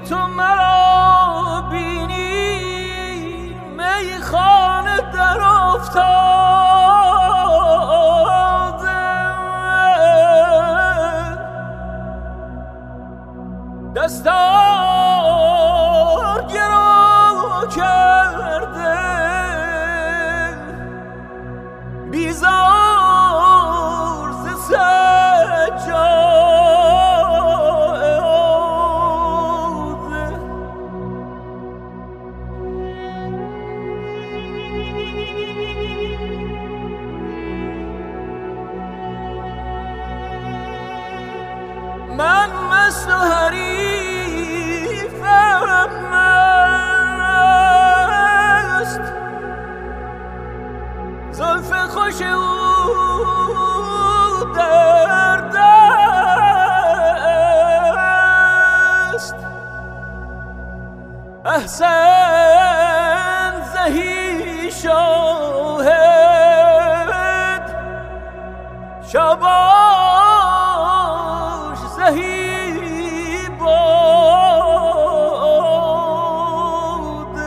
تو مرا بینی میخانه در افتاده دستار گرو کرده بیزار ز سجاده من مست و حریفم مست زلف خوش او در دست احسن زهی شاهد شاباش زهی باد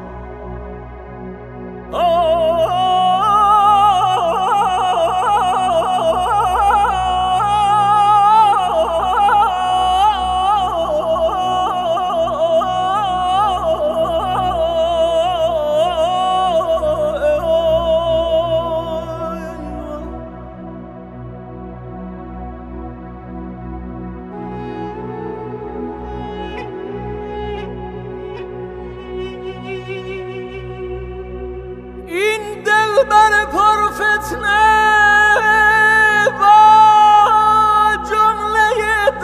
بر پرفتنه با جمله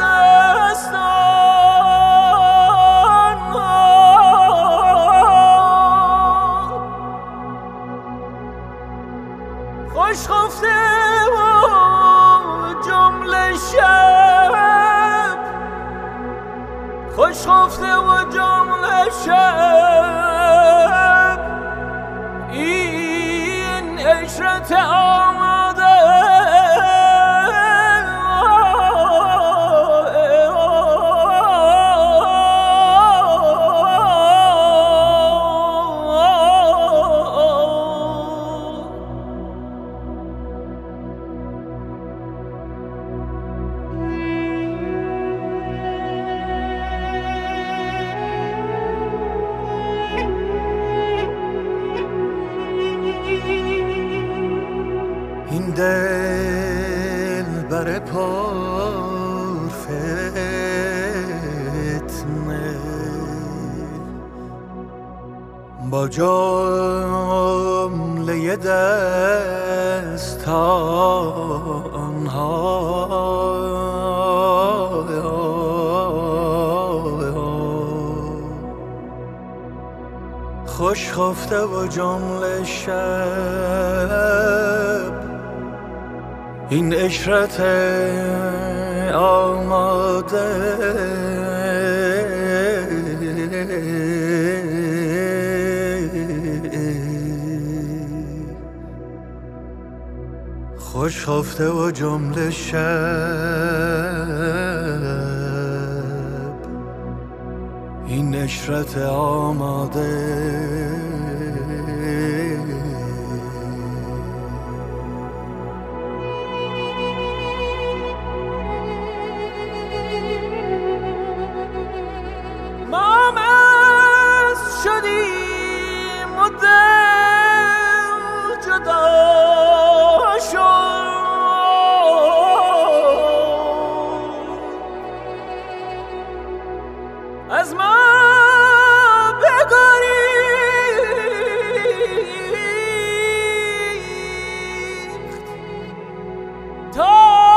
دستان خوش خفته و جمله شب خوش خفته و جمله شب عشرت آماده این دل بر پرفتنه با جمله دستان خوش خفته و جمله شب این عشرت آماده خوش خفته و جمله شب این عشرت آماده از ما بگریخت تا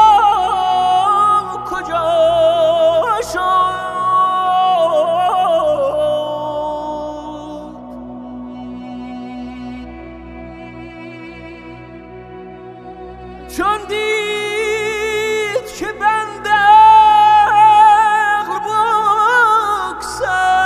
کجا شد چون دید که بنده عقل بگسل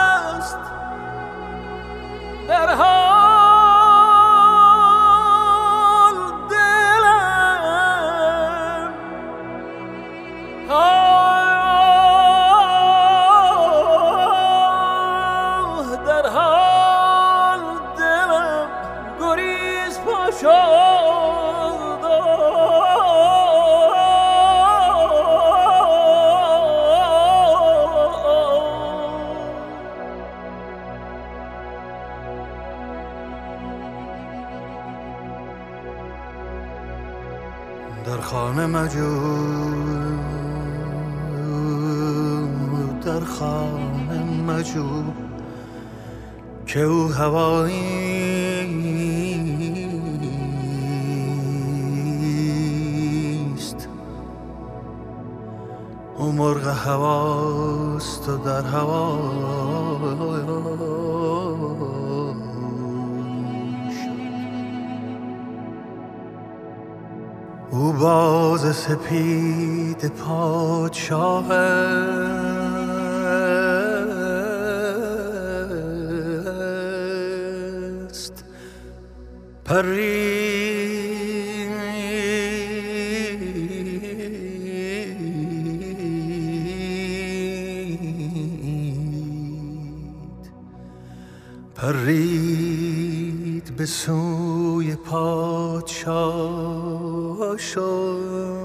خانه مجو، در خانه مجو که او هواییست، او مرغ هواست و در هوا او باز سپید پادشاه است، پرید به سوی پادشاه شد.